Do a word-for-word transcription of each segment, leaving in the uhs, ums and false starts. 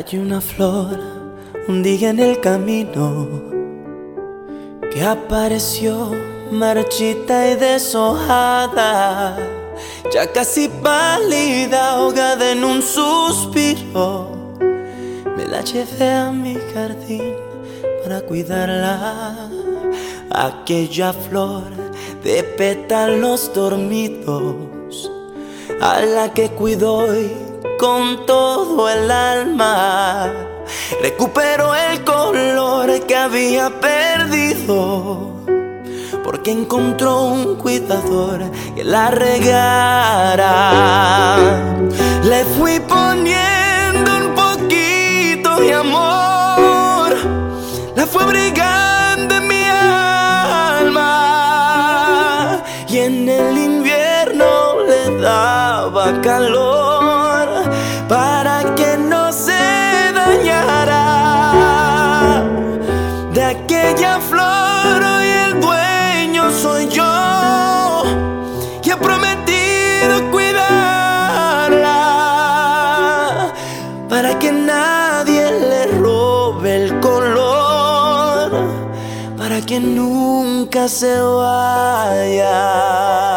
Hay una flor un día en el camino que apareció marchita y deshojada, ya casi pálida, ahogada en un suspiro. Me la llevé a mi jardín para cuidarla, aquella flor de pétalos dormidos, a la que cuidó y con todo el alma recuperó el color que había perdido, porque encontró un cuidador que la regara. Le fui poniendo un poquito de amor, la fue abrigando en mi alma, y en el invierno le daba calor para que no se dañara. De aquella flor hoy el dueño soy yo, y he prometido cuidarla para que nadie le robe el color, para que nunca se vaya.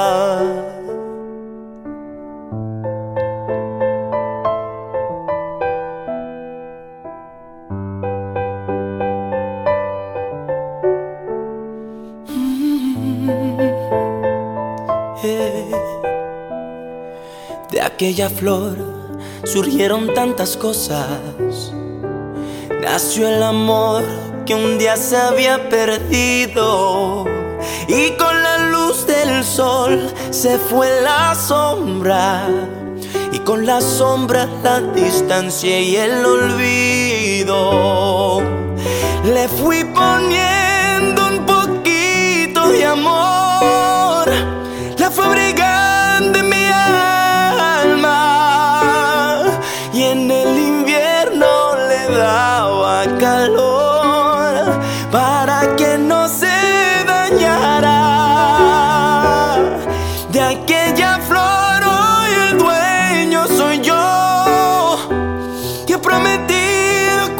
De aquella flor surgieron tantas cosas. Nació el amor que un día se había perdido, y con la luz del sol se fue la sombra, y con la sombra la distancia y el olvido. Le fui poniendo un poquito de amor, la fue abrigando en mi alma, y en el invierno le daba calor para que no se dañara. De aquella flor hoy el dueño soy yo, que he prometido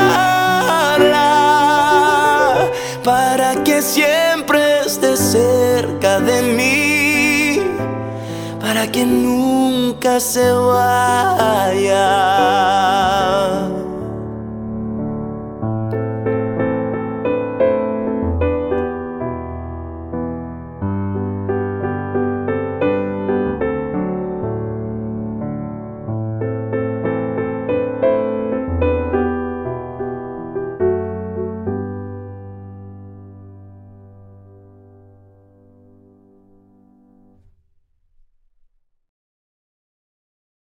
cuidarla para que siempre esté cerca de mí, para que nunca se vaya.